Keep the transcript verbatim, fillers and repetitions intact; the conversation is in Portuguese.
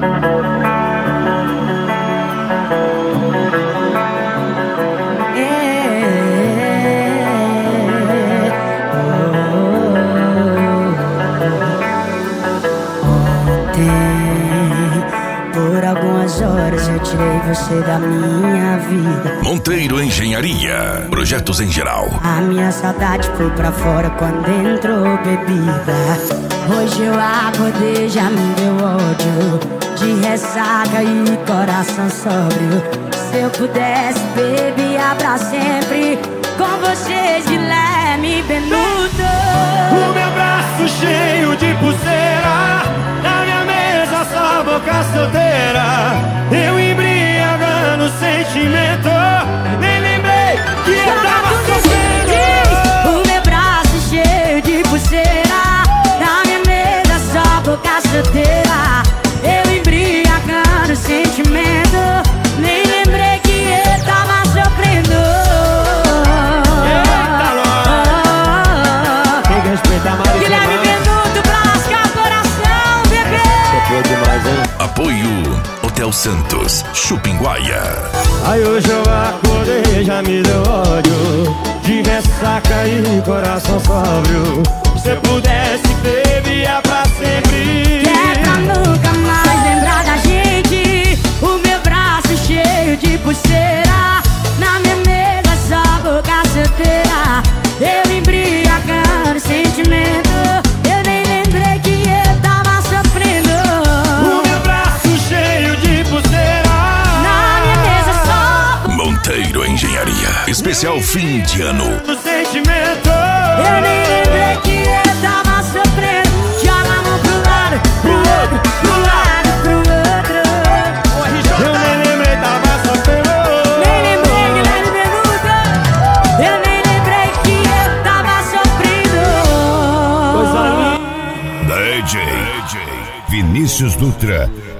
Por algumas horas eu tirei você da minha vida. Monteiro Engenharia, projetos em geral. A minha saudade foi pra fora quando entrou bebida. Hoje eu acordei, já me deu ódio, de ressaca e coração sóbrio. Se eu pudesse, bebia pra sempre com vocês, Guilherme Benuto. O meu braço cheio de pulseira, na minha mesa só boca solteira. Eu embriagando o sentimento, nem lembrei que eu tava sofrendo. O meu braço cheio de pulseira, na minha mesa só boca solteira. Eu embriagando o sentimento, nem lembrei que eu tava sofrendo. Eita, Ló! Tem que respeitar mais. Guilherme Benuto pra lascar o coração, bebê. Foi demais, hein? Apoio Hotel Santos, Chupinguaia. Aí hoje eu acordei, já me deu ódio, de ressaca e coração sóbrio. Se eu pudesse, bebia pra sempre. Que é pra nunca mais lembrar da gente. O meu braço cheio de pulseira, na minha mesa só boca solteira. Eu embriagando o sentimento, eu nem lembrei que eu tava sofrendo. O meu braço cheio de pulseira, Na minha mesa só Monteiro Engenharia, especial fim de ano. do sentimento. eu nem lembrei que eu tava sofrendo. Joga a mão pro lado, pro outro, pro lado, pro outro. Eu nem lembrei, tava sofrendo. Nem lembrei, Guilherme Benuto. Eu nem lembrei que eu tava sofrendo. Coisa linda. D J Vinícius Dutra.